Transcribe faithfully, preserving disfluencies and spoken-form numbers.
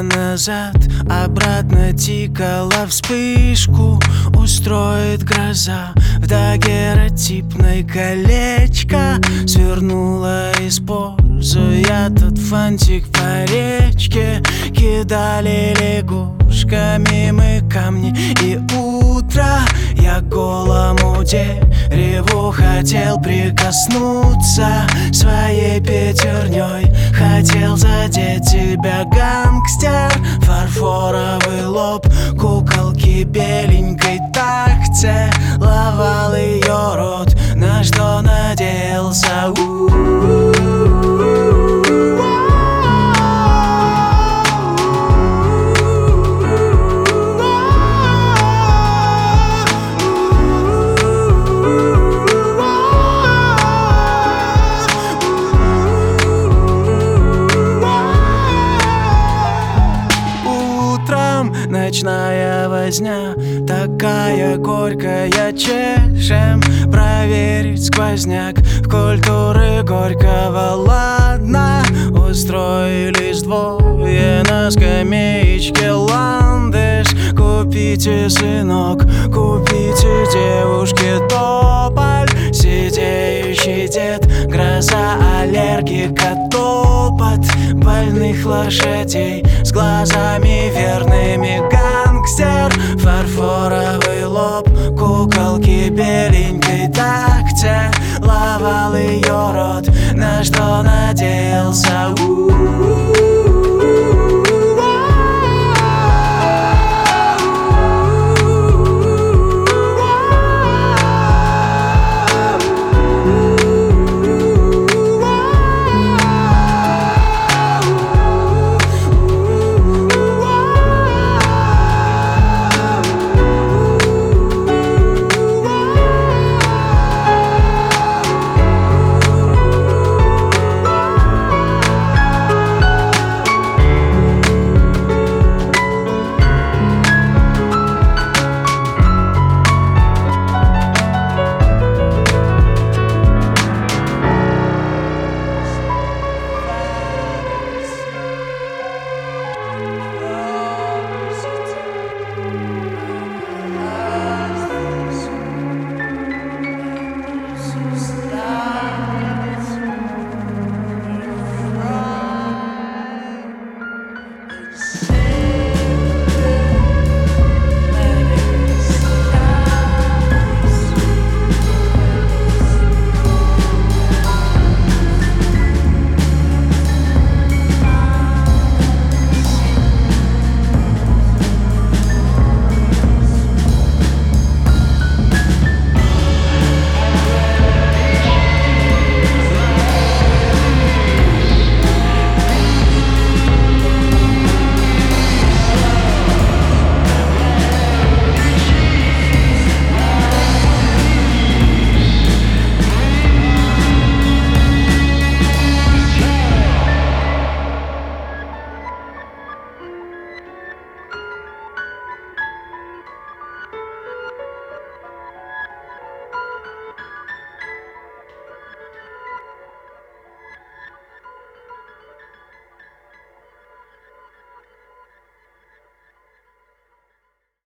назад, обратно тикала вспышку. Устроит гроза в дагеротипной колечко. Свернула, используя тот фантик по речке. Кидали лягушками мы камни и утро. Я к голому дереву хотел прикоснуться своей пятерней. Хотел задеть тебя, гангстер. Фарфоровый лоб куколки беленькой так целовал ее рот, на что надеялся. Ночная возня, такая горькая, чешем проверить сквозняк. В культуры Горького ладно, устроились двое на скамеечке. Ландыш, купите, сынок, купите девушке тополь. Сидеющий дед, гроза аллергика, топот больных лошадей с глазами верными.